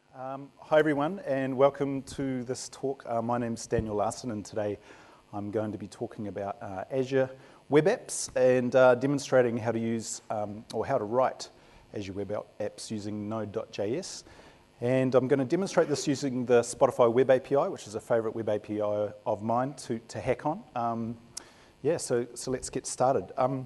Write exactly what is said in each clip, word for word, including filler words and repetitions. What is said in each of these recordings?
Um, hi everyone, and welcome to this talk. Uh, my name's Daniel Larson, and today I'm going to be talking about uh, Azure Web Apps and uh, demonstrating how to use um, or how to write Azure Web Apps using Node dot J S. And I'm going to demonstrate this using the Spotify Web A P I, which is a favorite web A P I of mine to, to hack on. Um, yeah, so, so let's get started. Um,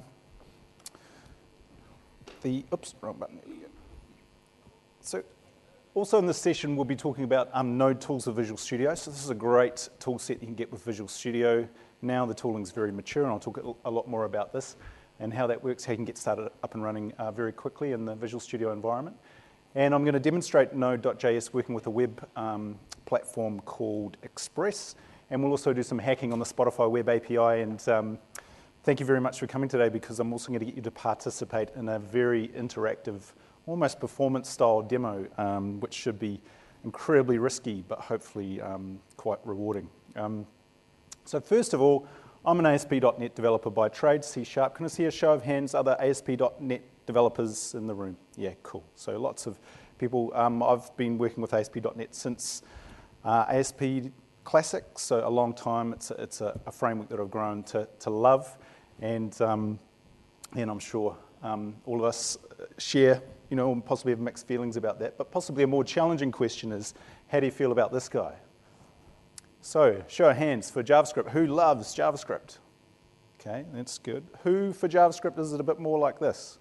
the, oops, wrong button, there we go. So, also in this session, we'll be talking about um, Node tools of Visual Studio. So this is a great tool set you can get with Visual Studio. Now the tooling is very mature, and I'll talk a lot more about this and how that works, how you can get started up and running uh, very quickly in the Visual Studio environment. And I'm going to demonstrate Node dot J S working with a web um, platform called Express. And we'll also do some hacking on the Spotify Web A P I. And um, thank you very much for coming today, because I'm also going to get you to participate in a very interactive, almost performance-style demo, um, which should be incredibly risky, but hopefully um, quite rewarding. Um, so first of all, I'm an A S P dot net developer by trade, C Sharp. Can I see a show of hands, other A S P dot net developers in the room? Yeah, cool. So lots of people. Um, I've been working with A S P dot net since uh, A S P Classic, so a long time. It's a, it's a, a framework that I've grown to, to love, and, um, and I'm sure um, all of us share, you know, and possibly have mixed feelings about that. But possibly a more challenging question is, how do you feel about this guy? So, show of hands for JavaScript. Who loves JavaScript? Okay, that's good. Who for JavaScript is it a bit more like this?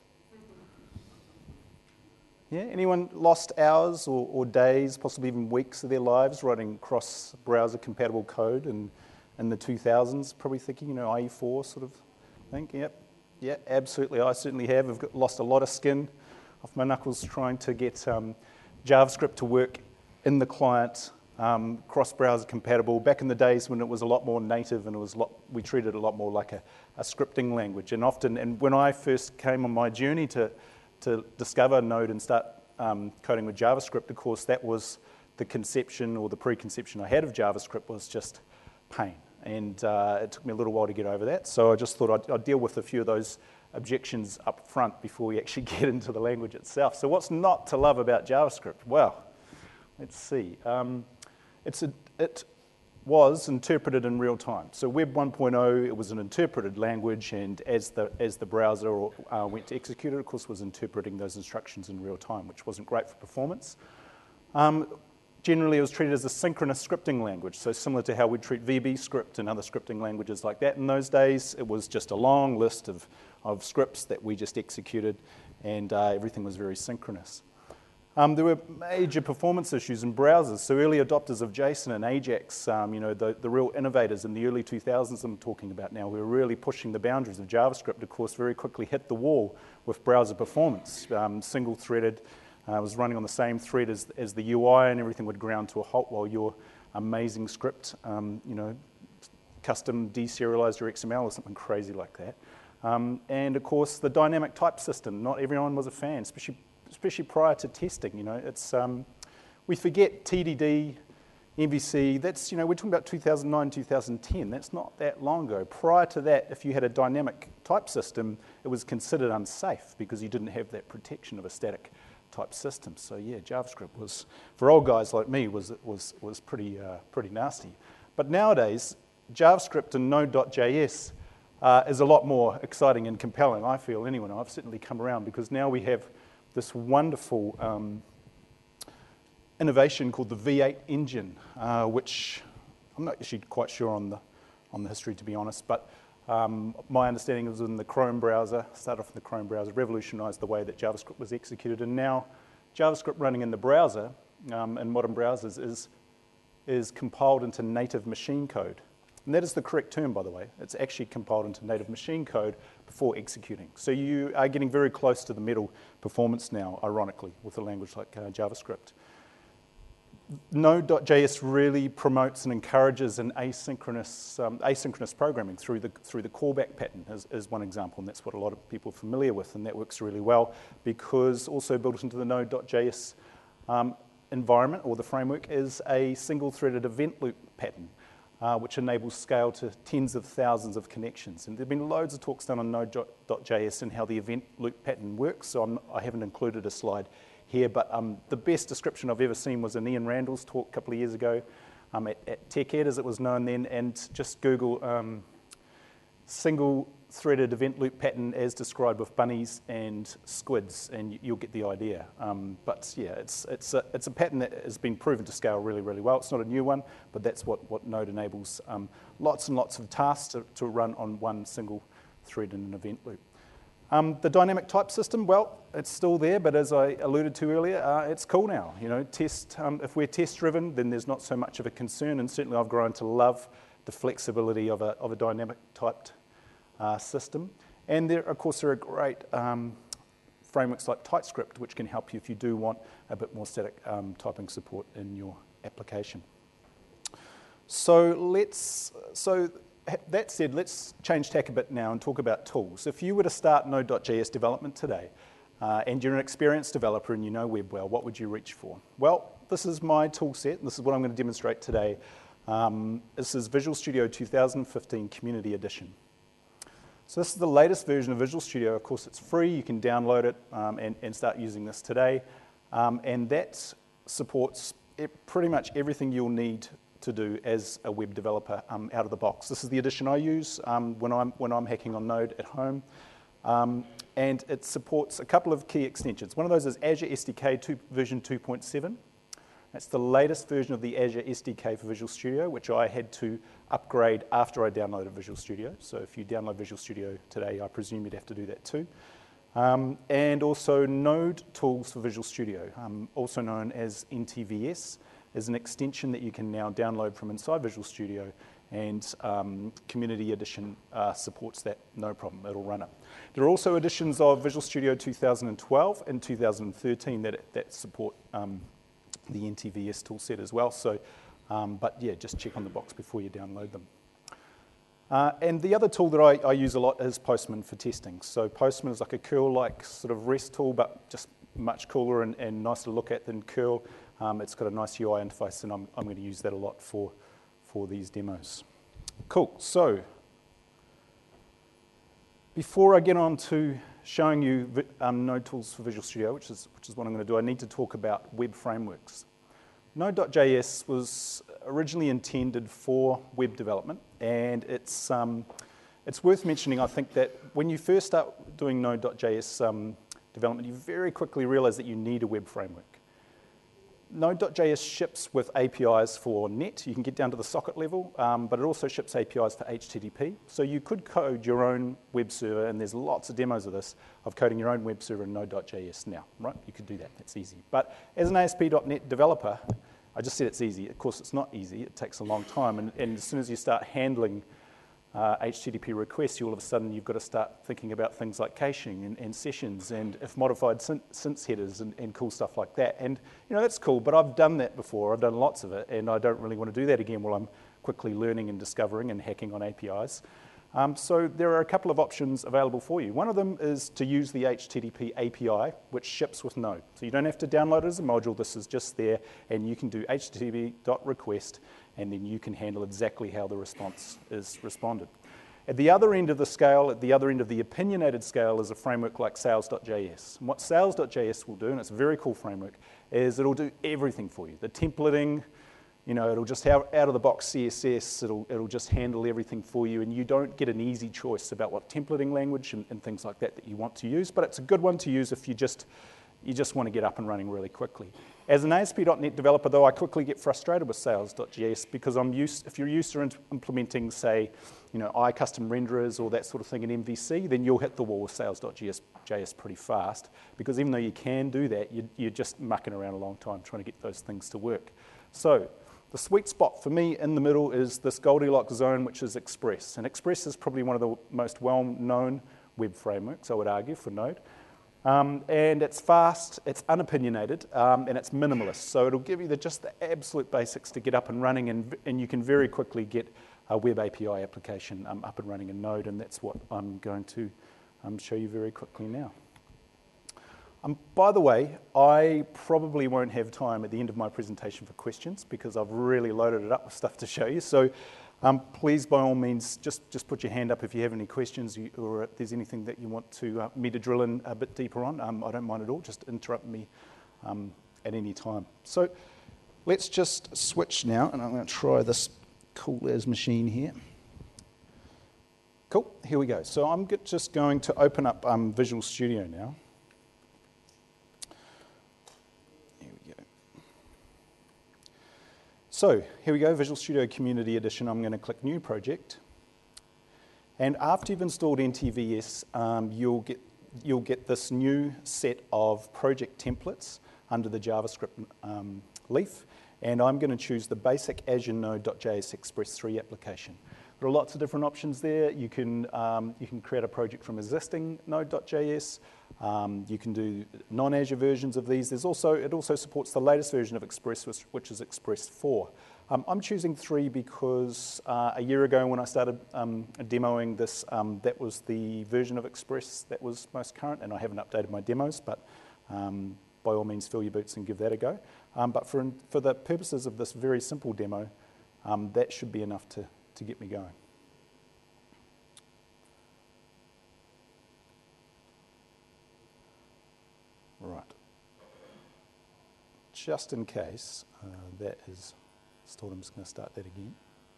Yeah, anyone lost hours or, or days, possibly even weeks of their lives writing cross-browser compatible code in, in the two thousands, probably thinking, you know, I E four sort of thing? Yep, yeah, absolutely. I certainly have. I've got, lost a lot of skin off my knuckles trying to get um, JavaScript to work in the client, um, cross-browser compatible. Back in the days when it was a lot more native and it was a lot, we treated it a lot more like a, a scripting language. And often, and when I first came on my journey to to discover Node and start um, coding with JavaScript, of course, that was the conception or the preconception I had of JavaScript was just pain. And uh, it took me a little while to get over that. So I just thought I'd, I'd deal with a few of those objections up front before we actually get into the language itself. So what's not to love about JavaScript? Well, let's see. Um, it's a, it was interpreted in real time. So Web one point oh, it was an interpreted language, and as the, as the browser uh, went to execute it, of course, was interpreting those instructions in real time, which wasn't great for performance. Um, generally, it was treated as a synchronous scripting language, so similar to how we treat V B script and other scripting languages like that in those days. It was just a long list of, of scripts that we just executed, and uh, everything was very synchronous. Um, there were major performance issues in browsers. So early adopters of JSON and Ajax, um, you know, the, the real innovators in the early two thousands I'm talking about now, we were really pushing the boundaries of JavaScript, of course, very quickly hit the wall with browser performance. Um, single-threaded, uh, was running on the same thread as, as the U I, and everything would ground to a halt while your amazing script, um, you know, custom deserialized your X M L or something crazy like that. Um, and of course, the dynamic type system. Not everyone was a fan, especially especially prior to testing. You know, it's um, we forget T D D, M V C. That's, you know, we're talking about two thousand nine, two thousand ten. That's not that long ago. Prior to that, if you had a dynamic type system, it was considered unsafe because you didn't have that protection of a static type system. So yeah, JavaScript was, for old guys like me, was was was pretty uh, pretty nasty. But nowadays, JavaScript and Node dot J S uh, is a lot more exciting and compelling, I feel, anyway. I've certainly come around, because now we have this wonderful um, innovation called the V eight engine, uh, which I'm not actually quite sure on the on the history, to be honest, but um, my understanding was in the Chrome browser, started off in the Chrome browser, revolutionized the way that JavaScript was executed, and now JavaScript running in the browser, um, in modern browsers, is, is compiled into native machine code. And that is the correct term, by the way. It's actually compiled into native machine code before executing. So you are getting very close to the middle performance now, ironically, with a language like uh, JavaScript. Node dot J S really promotes and encourages an asynchronous, um, asynchronous programming through the, through the callback pattern as, as one example, and that's what a lot of people are familiar with, and that works really well, because also built into the Node dot J S um, environment, or the framework, is a single-threaded event loop pattern. Uh, which enables scale to tens of thousands of connections. And there have been loads of talks done on Node dot J S and how the event loop pattern works, so I'm, I haven't included a slide here, but um, the best description I've ever seen was in Ian Randall's talk a couple of years ago um, at, at TechEd, as it was known then, and just Google um, single threaded event loop pattern as described with bunnies and squids, and you'll get the idea. Um, but yeah, it's, it's, a, it's a pattern that has been proven to scale really, really well. It's not a new one, but that's what, what Node enables um, lots and lots of tasks to, to run on one single thread in an event loop. Um, the dynamic type system, well, it's still there, but as I alluded to earlier, uh, it's cool now. You know, test, um, if we're test-driven, then there's not so much of a concern, and certainly I've grown to love the flexibility of a, of a dynamic typed uh, system. And there, of course, there are great um, frameworks like TypeScript, which can help you if you do want a bit more static um, typing support in your application. So let's, so that said, let's change tack a bit now and talk about tools. If you were to start Node dot J S development today, uh, and you're an experienced developer and you know web well, what would you reach for? Well, this is my tool set, and this is what I'm going to demonstrate today. Um, this is Visual Studio two thousand fifteen Community Edition. So this is the latest version of Visual Studio. Of course, it's free. You can download it um, and, and start using this today. Um, and that supports it, pretty much everything you'll need to do as a web developer um, out of the box. This is the edition I use um, when, I'm, when I'm hacking on Node at home. Um, and it supports a couple of key extensions. One of those is Azure S D K two, version two point seven. That's the latest version of the Azure S D K for Visual Studio, which I had to upgrade after I downloaded Visual Studio. So if you download Visual Studio today, I presume you'd have to do that too. Um, and also Node Tools for Visual Studio, um, also known as N T V S, is an extension that you can now download from inside Visual Studio, and um, Community Edition uh, supports that, no problem, it'll run it. There are also editions of Visual Studio two thousand twelve and two thousand thirteen that, that support um, the N T V S toolset as well, so, um, but yeah, just check on the box before you download them. Uh, and the other tool that I, I use a lot is Postman for testing. So Postman is like a curl-like sort of REST tool, but just much cooler and, and nicer to look at than curl. Um, it's got a nice U I interface, and I'm, I'm going to use that a lot for, for these demos. Cool, so before I get on to showing you um, Node tools for Visual Studio, which is, which is what I'm going to do, I need to talk about web frameworks. Node dot J S was originally intended for web development, and it's, um, it's worth mentioning, I think, that when you first start doing Node dot J S um, development, you very quickly realize that you need a web framework. Node dot J S ships with A P Is for net. You can get down to the socket level, um, but it also ships A P Is for H T T P. So you could code your own web server, and there's lots of demos of this, of coding your own web server in Node dot J S now, right? You could do that, that's easy. But as an A S P dot net developer, I just said it's easy. Of course, it's not easy. It takes a long time, and, and as soon as you start handling Uh, H T T P requests, you all of a sudden you've got to start thinking about things like caching and, and sessions and if modified synth headers and, and cool stuff like that. And you know, that's cool, but I've done that before. I've done lots of it, and I don't really want to do that again while I'm quickly learning and discovering and hacking on A P Is. Um, so there are a couple of options available for you. One of them is to use the H T T P A P I, which ships with Node. So you don't have to download it as a module. This is just there, and you can do H T T P dot request, and then you can handle exactly how the response is responded. At the other end of the scale, at the other end of the opinionated scale, is a framework like Sales dot J S. And what Sales dot J S will do, and it's a very cool framework, is it'll do everything for you. The templating, you know, it'll just have out-of-the-box C S S, it'll, it'll just handle everything for you, and you don't get an easy choice about what templating language and, and things like that that you want to use, but it's a good one to use if you just, you just want to get up and running really quickly. As an A S P dot net developer, though, I quickly get frustrated with Sales dot J S because I'm used, if you're used to implementing, say, you know, iCustom renderers or that sort of thing in M V C, then you'll hit the wall with Sales dot J S pretty fast, because even though you can do that, you, you're just mucking around a long time trying to get those things to work. So the sweet spot for me in the middle is this Goldilocks zone, which is Express. And Express is probably one of the most well-known web frameworks, I would argue, for Node. Um, and it's fast, it's unopinionated, um, and it's minimalist. So it'll give you the, just the absolute basics to get up and running, and, and you can very quickly get a web A P I application um, up and running in Node, and that's what I'm going to um, show you very quickly now. Um, by the way, I probably won't have time at the end of my presentation for questions, because I've really loaded it up with stuff to show you. So um, please, by all means, just, just put your hand up if you have any questions, you, or if there's anything that you want to, uh, me to drill in a bit deeper on. Um, I don't mind at all, just interrupt me um, at any time. So let's just switch now, and I'm going to try this Cool.As machine here. Cool, here we go. So I'm just going to open up um, Visual Studio now. Here we go. So here we go, Visual Studio Community Edition. I'm going to click New Project. And after you've installed N T V S, um, you'll get you'll get this new set of project templates under the JavaScript um, leaf. And I'm going to choose the basic Azure Node.js Express three application. There are lots of different options there. You can, um, you can create a project from existing Node.js. Um, you can do non-Azure versions of these. There's also, it also supports the latest version of Express, which, which is Express four. Um, I'm choosing three because uh, a year ago when I started um, demoing this, um, that was the version of Express that was most current, and I haven't updated my demos, but um, by all means fill your boots and give that a go. Um, but for, for the purposes of this very simple demo, um, that should be enough to, to get me going. Right. Just in case uh, that is stalled, I'm just going to start that again.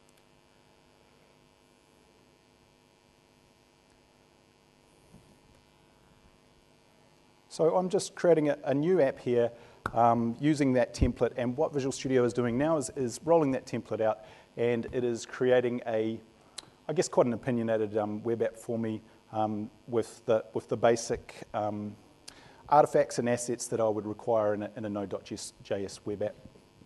So I'm just creating a, a new app here um, using that template, and what Visual Studio is doing now is, is rolling that template out, and it is creating a, I guess, quite an opinionated um, web app for me um, with, the, with the basic um, artifacts and assets that I would require in a, in a Node.js web app.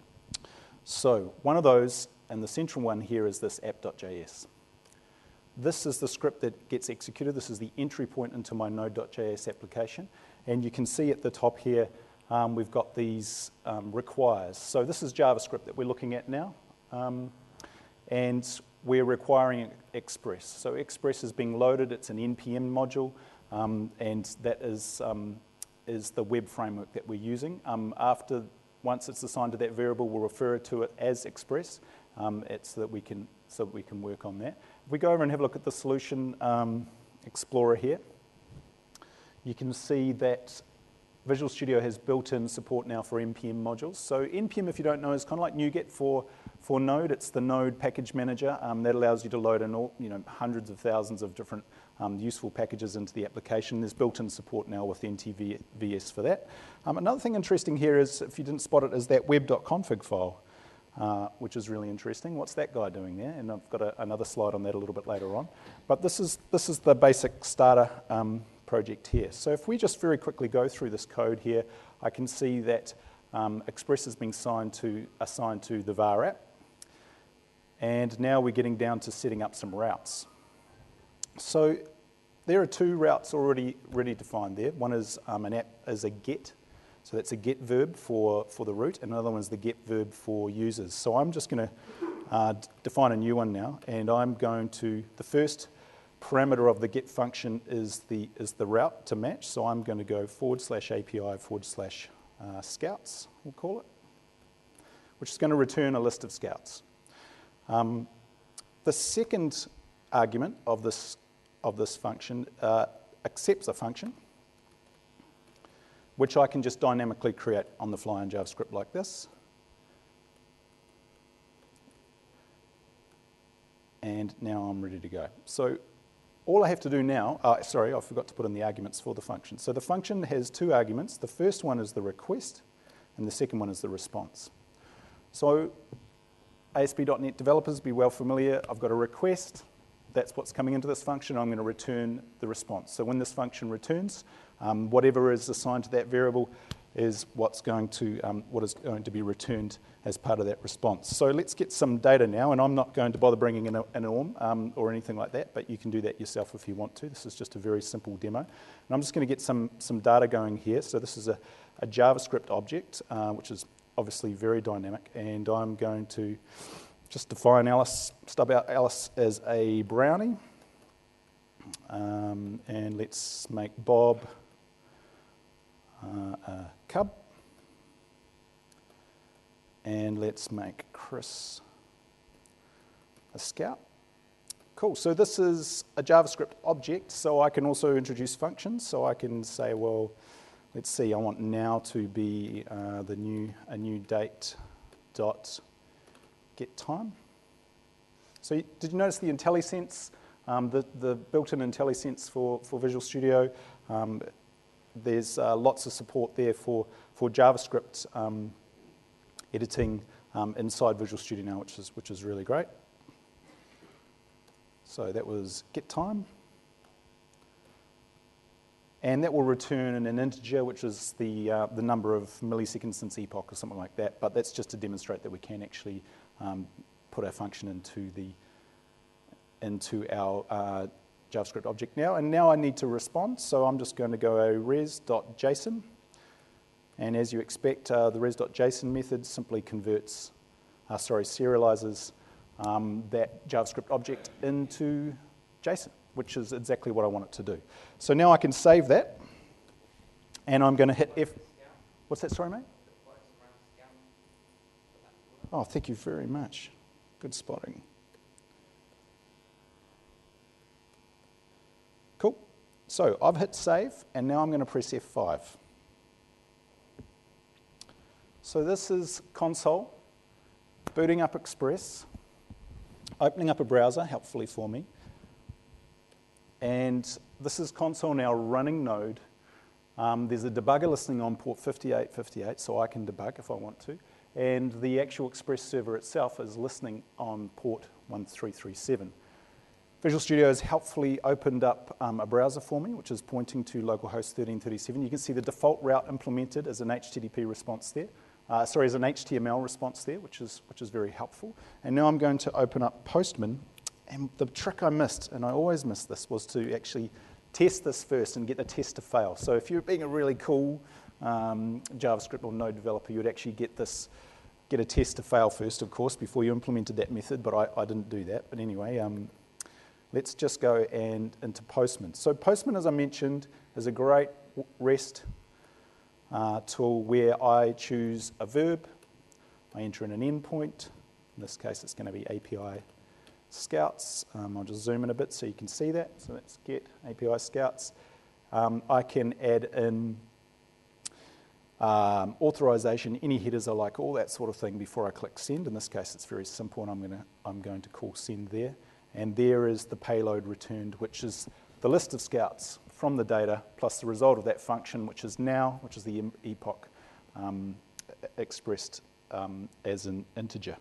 So one of those, and the central one here, is this app.js. This is the script that gets executed. This is the entry point into my Node.js application. And you can see at the top here, um, we've got these um, requires. So this is JavaScript that we're looking at now. Um, and we're requiring Express. So Express is being loaded. It's an N P M module. Um, and that is, um, is the web framework that we're using. Um, after, once it's assigned to that variable, we'll refer to it as Express. Um, it's so that we can so that we can work on that. If we go over and have a look at the solution um, explorer here, you can see that Visual Studio has built-in support now for N P M modules. So N P M, if you don't know, is kind of like NuGet for, for Node. It's the Node package manager um, that allows you to load in all, you know, hundreds of thousands of different um, useful packages into the application. There's built-in support now with N T V S for that. Um, another thing interesting here is, if you didn't spot it, is that web.config file. Uh, which is really interesting. What's that guy doing there? And I've got a, another slide on that a little bit later on. But this is, this is the basic starter um, project here. So if we just very quickly go through this code here, I can see that um, Express is being assigned to, assigned to the var app. And now we're getting down to setting up some routes. So there are two routes already ready defined there. One is um, an app as a get. So that's a get verb for, for the root, and another one is the get verb for users. So I'm just going to uh, define a new one now, and I'm going to, the first parameter of the get function is the, is the route to match. So I'm going to go forward slash A P I forward slash uh, scouts, we'll call it, which is going to return a list of scouts. Um, the second argument of this, of this function uh, accepts a function, which I can just dynamically create on the fly in JavaScript like this. And now I'm ready to go. So all I have to do now, uh, sorry, I forgot to put in the arguments for the function. So the function has two arguments. The first one is the request, and the second one is the response. So A S P dot net developers, be well familiar. I've got a request. That's what's coming into this function. I'm going to return the response. So when this function returns, um, whatever is assigned to that variable is what's going to um, what is going to be returned as part of that response. So let's get some data now, and I'm not going to bother bringing in a, an O R M um, or anything like that, but you can do that yourself if you want to. This is just a very simple demo. And I'm just going to get some, some data going here. So this is a, a JavaScript object, uh, which is obviously very dynamic, and I'm going to just define Alice, stub out Alice as a brownie, um, and let's make Bob uh, a cub, and let's make Chris a scout. Cool, so this is a JavaScript object, so I can also introduce functions. So I can say, well, let's see, I want now to be uh, the new, a new date dot get time. So did you notice the IntelliSense, um, the, the built-in IntelliSense for, for Visual Studio? Um, there's uh, lots of support there for, for JavaScript um, editing um, inside Visual Studio now, which is, which is really great. So that was get time. And that will return an integer, which is the, uh, the number of milliseconds since epoch or something like that. But that's just to demonstrate that we can actually um, put our function into, the, into our uh, JavaScript object now. And now I need to respond, so I'm just going to go res.json. And as you expect, uh, the res.json method simply converts, uh, sorry, serializes um, that JavaScript object into JSON, which is exactly what I want it to do. So now I can save that, and I'm going to hit F. What's that, sorry, mate? Oh, thank you very much. Good spotting. Cool. So I've hit save, and now I'm going to press F five. So this is console, booting up Express, opening up a browser, helpfully for me. And this is console now running Node. Um, there's a debugger listening on port fifty-eight fifty-eight, so I can debug if I want to. And the actual Express server itself is listening on port one three three seven. Visual Studio has helpfully opened up um, a browser for me, which is pointing to localhost thirteen thirty-seven. You can see the default route implemented as an H T T P response there. Uh, sorry, as an H T M L response there, which is, which is very helpful. And now I'm going to open up Postman. And the trick I missed, and I always miss this, was to actually test this first and get the test to fail. So if you're being a really cool um, JavaScript or Node developer, you'd actually get this, get a test to fail first, of course, before you implemented that method, but I, I didn't do that. But anyway, um, let's just go and into Postman. So Postman, as I mentioned, is a great REST uh, tool where I choose a verb, I enter in an endpoint. In this case, it's going to be A P I Scouts. Um, I'll just zoom in a bit so you can see that. So let's get A P I Scouts. Um, I can add in um, authorization, any headers I like, all that sort of thing before I click send. In this case, it's very simple, and I'm going to I'm going to call send there. And there is the payload returned, which is the list of scouts from the data plus the result of that function, which is now, which is the epoch um, expressed um, as an integer.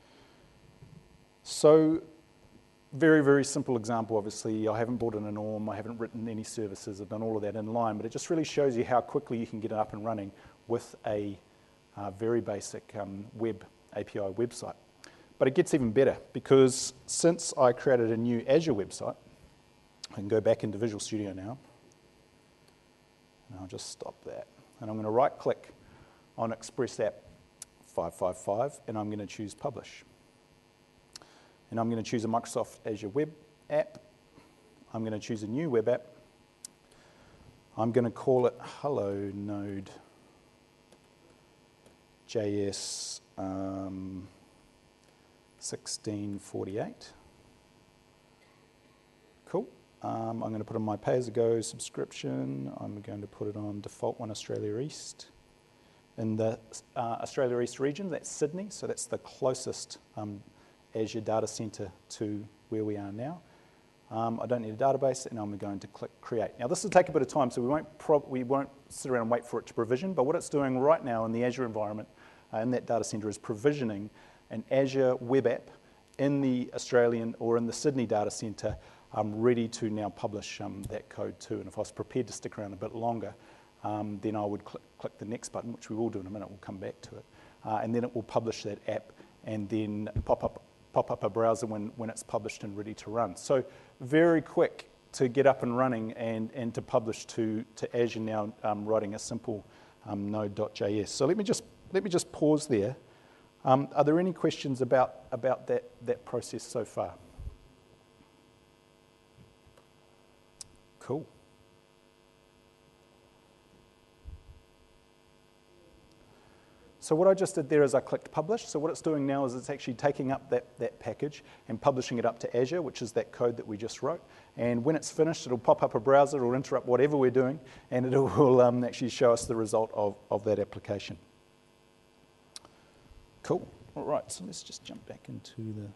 So very, very simple example, obviously. I haven't brought in a norm, I haven't written any services, I've done all of that in line, but it just really shows you how quickly you can get it up and running with a uh, very basic um, web A P I website. But it gets even better, because since I created a new Azure website, I can go back into Visual Studio now, and I'll just stop that. And I'm going to right-click on Express App five five five, and I'm going to choose Publish. And I'm going to choose a Microsoft Azure web app. I'm going to choose a new web app. I'm going to call it Hello Node J S um, sixteen forty-eight. Cool. Um, I'm going to put on my pay-as-you-go subscription. I'm going to put it on default one Australia East. In the uh, Australia East region, that's Sydney, so that's the closest um, Azure data center to where we are now. Um, I don't need a database, and I'm going to click Create. Now, this will take a bit of time, so we won't, prob we won't sit around and wait for it to provision, but what it's doing right now in the Azure environment, uh, in that data center, is provisioning an Azure web app in the Australian or in the Sydney data center, um, ready to now publish um, that code too. And if I was prepared to stick around a bit longer, um, then I would cl click the next button, which we will do in a minute, we'll come back to it. Uh, and then it will publish that app and then pop up pop up a browser when, when it's published and ready to run. So very quick to get up and running and, and to publish to, to Azure now, um, writing a simple um, node.js. So let me just, let me just pause there. Um, are there any questions about, about that, that process so far? Cool. so what I just did there is I clicked publish. So what it's doing now is it's actually taking up that, that package and publishing it up to Azure, which is that code that we just wrote. And when it's finished, it'll pop up a browser, it'll interrupt whatever we're doing, and it will um, actually show us the result of, of that application. Cool. All right, so let's just jump back into the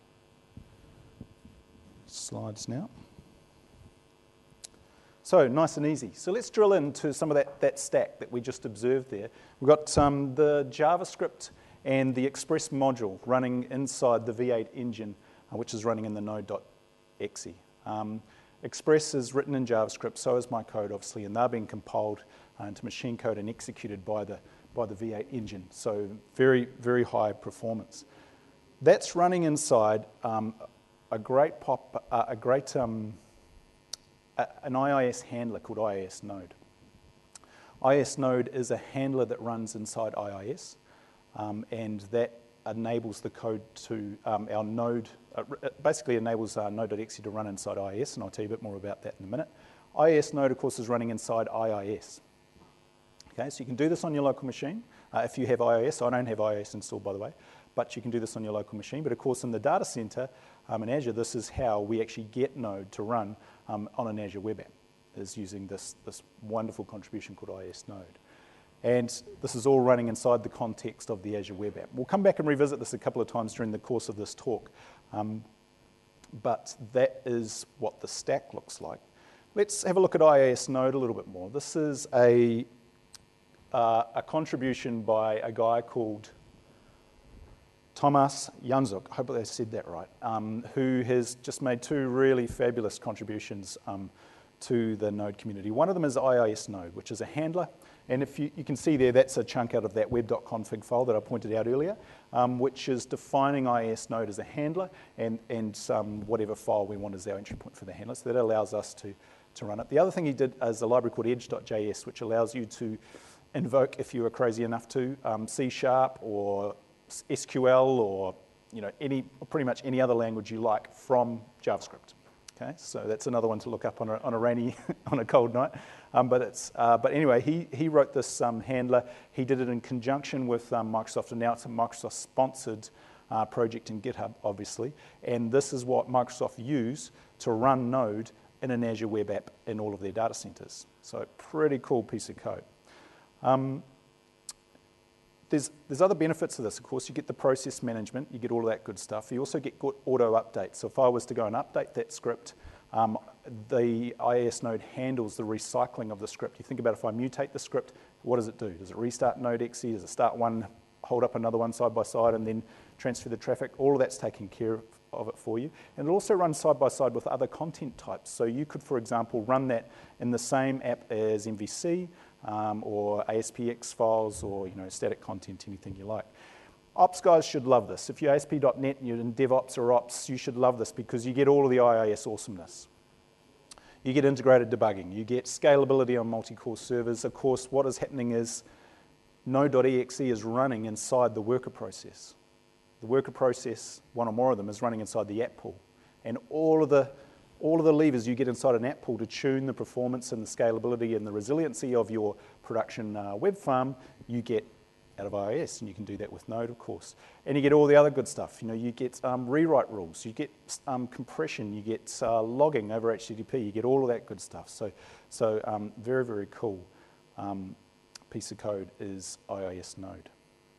slides now. So nice and easy. So let's drill into some of that, that stack that we just observed there. We've got um, the JavaScript and the Express module running inside the V eight engine, uh, which is running in the node.exe. Um, Express is written in JavaScript, so is my code, obviously, and they're being compiled uh, into machine code and executed by the, by the V eight engine. So very, very high performance. That's running inside um, a great pop, uh, a great um, an I I S handler called I I S Node. I I S Node is a handler that runs inside I I S, um, and that enables the code to, um, our node, uh, it basically enables uh, node.exe to run inside I I S, and I'll tell you a bit more about that in a minute. I I S Node, of course, is running inside I I S. Okay, so you can do this on your local machine. Uh, if you have I I S, I don't have I I S installed, by the way, but you can do this on your local machine. But of course, in the data center um, in Azure, this is how we actually get Node to run um, on an Azure web app, is using this, this wonderful contribution called I I S Node. And this is all running inside the context of the Azure web app. We'll come back and revisit this a couple of times during the course of this talk. Um, but that is what the stack looks like. Let's have a look at I I S Node a little bit more. This is a, uh, a contribution by a guy called Tomas Janzuk, I hope I said that right, um, who has just made two really fabulous contributions um, to the Node community. One of them is I I S Node, which is a handler. And if you, you can see there, that's a chunk out of that web.config file that I pointed out earlier, um, which is defining I I S Node as a handler and, and um, whatever file we want as our entry point for the handler. So that allows us to, to run it. The other thing he did is a library called edge.js, which allows you to invoke, if you were crazy enough to, um, C sharp or S Q L or you know any pretty much any other language you like from JavaScript. Okay, so that's another one to look up on a, on a rainy, on a cold night. Um, but it's uh, but anyway, he he wrote this um, handler. He did it in conjunction with um, Microsoft, and now it's a Microsoft-sponsored uh, project in GitHub, obviously. And this is what Microsoft use to run Node in an Azure web app in all of their data centers. So pretty cool piece of code. Um, There's, there's other benefits to this. Of course, you get the process management, you get all of that good stuff. You also get good auto updates. So if I was to go and update that script, um, the I I S Node handles the recycling of the script. You think about if I mutate the script, what does it do? Does it restart node.exe? Does it start one, hold up another one side by side, and then transfer the traffic? All of that's taken care of, of it for you. And it also runs side by side with other content types. So you could, for example, run that in the same app as M V C, Um, or A S P X files, or you know, static content, anything you like. Ops guys should love this. If you're A S P dot net and you're in DevOps or Ops, you should love this because you get all of the I I S awesomeness. You get integrated debugging. You get scalability on multi-core servers. Of course, what is happening is node.exe is running inside the worker process. The worker process, one or more of them, is running inside the app pool. And all of the All of the levers you get inside an app pool to tune the performance and the scalability and the resiliency of your production uh, web farm, you get out of I I S, and you can do that with Node, of course. And you get all the other good stuff. You know, you get um, rewrite rules, you get um, compression, you get uh, logging over H T T P, you get all of that good stuff. So, so um, very, very cool um, piece of code is I I S Node.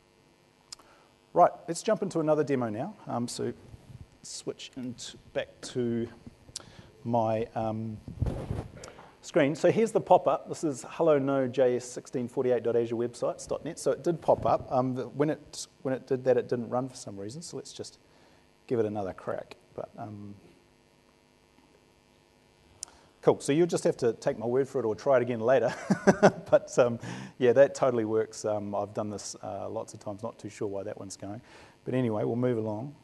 Right, let's jump into another demo now. Um, so switch into, back to my um, screen. So here's the pop-up. This is hello node J S sixteen forty-eight dot azure websites dot net. So it did pop up. Um, when it when it did that, it didn't run for some reason. So let's just give it another crack. But um, cool. So you'll just have to take my word for it or try it again later. But um, yeah, that totally works. Um, I've done this uh, lots of times. Not too sure why that one's going. But anyway, we'll move along.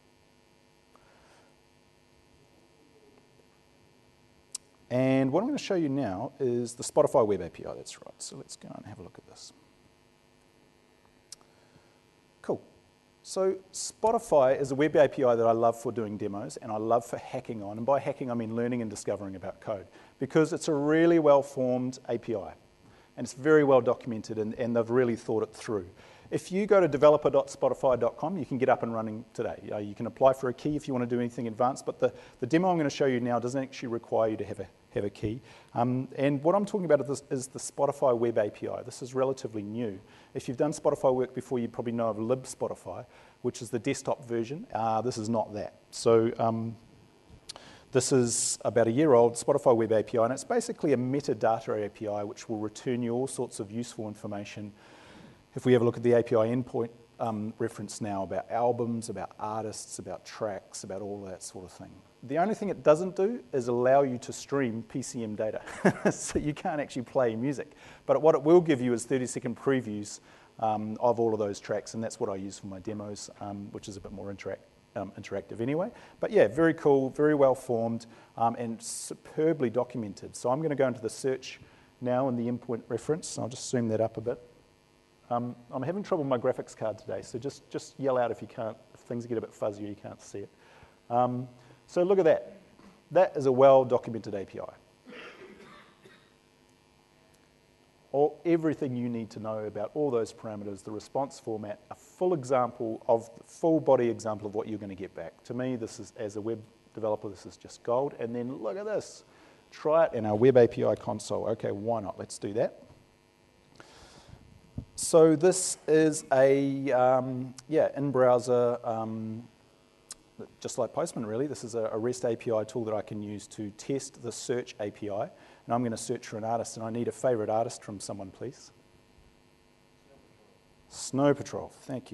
And what I'm going to show you now is the Spotify Web A P I, that's right. So let's go and have a look at this. Cool. So Spotify is a web A P I that I love for doing demos and I love for hacking on. And by hacking, I mean learning and discovering about code. Because it's a really well-formed A P I. And it's very well documented and, and they've really thought it through. if you go to developer dot spotify dot com, you can get up and running today. Uh, you can apply for a key if you want to do anything advanced, but the, the demo I'm going to show you now doesn't actually require you to have a, have a key. Um, and what I'm talking about is, is the Spotify Web A P I. This is relatively new. If you've done Spotify work before, you probably know of libSpotify, which is the desktop version. Uh, this is not that. So um, this is about a year old Spotify Web A P I, and it's basically a metadata A P I which will return you all sorts of useful information. If we have a look at the A P I endpoint um, reference now about albums, about artists, about tracks, about all that sort of thing. The only thing it doesn't do is allow you to stream P C M data, so you can't actually play music. But what it will give you is thirty second previews um, of all of those tracks, and that's what I use for my demos, um, which is a bit more interact um, interactive anyway. But yeah, very cool, very well formed, um, and superbly documented. So I'm going to go into the search now in the endpoint reference. I'll just zoom that up a bit. Um, I'm having trouble with my graphics card today, so just, just yell out if you can't, if things get a bit fuzzy or you can't see it. Um, so look at that. That is a well-documented A P I. All, everything you need to know about all those parameters, the response format, a full example of, the full body example of what you're going to get back. To me, this is, as a web developer, this is just gold. And then look at this. Try it in our web A P I console. Okay, why not? Let's do that. So this is a, um, yeah, in-browser, um, just like Postman really, this is a, a REST A P I tool that I can use to test the search A P I. And I'm going to search for an artist, and I need a favorite artist from someone, please. Snow Patrol, thank you.